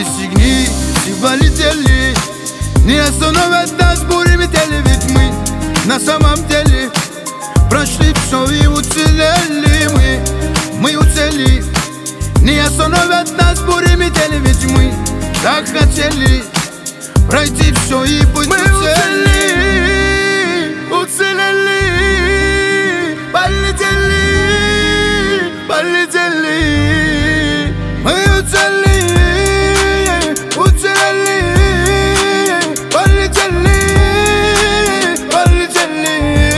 Пристегнись и полетели. Не остановят нас бурями тели, ведь мы на самом деле прошли все и уцелели. Мы уцелели. Не остановят нас бурями тели, ведь мы так хотели пройти все и быть уцелели. Уцелели, полетели, полетели. Мы уцелели, уцелели, полетели, полетели.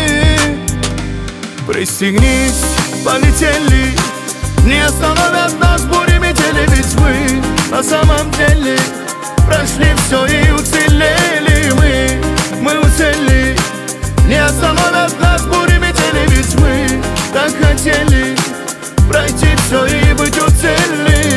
Пристегнись, полетели. Не остановят нас бурями тели, ведь мы на самом деле прошли все и уцелели. Мы уцелели. Не остановят нас бурями тели, ведь мы так хотели пройти все и быть уцелели.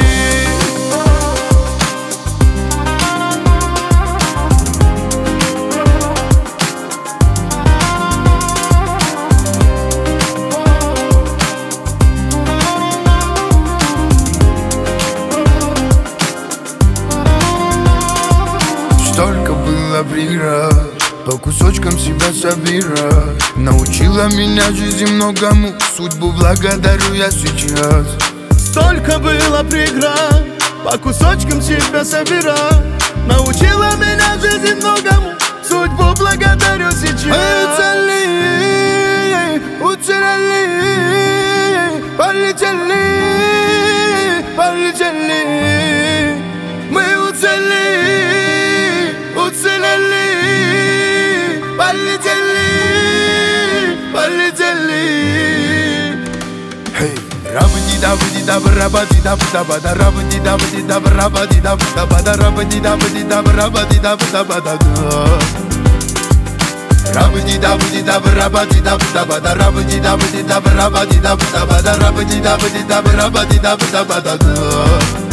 Столько было преград, по кусочкам себя собирать. Научила меня жизнь многому, судьбу благодарю я сейчас. Столько было преград, по кусочкам себя собирать. Научила меня жизнь многому, судьбу благодарю сейчас. Мы уцелели, уцелели, полетели, полетели. Мы уцелели, уцелели, полетели, полетели. Hey, рабади-дабади-даб-рабади-даб-дабада, рабади-дабади-даб-рабади-даб-дабада, рабади-дабади-даб-рабади-даб-дабада. Рабади-дабади-даб-рабади-даб-дабада, рабади-дабади-даб-рабади-даб-дабада, рабади-дабади-даб-рабади-даб-дабада.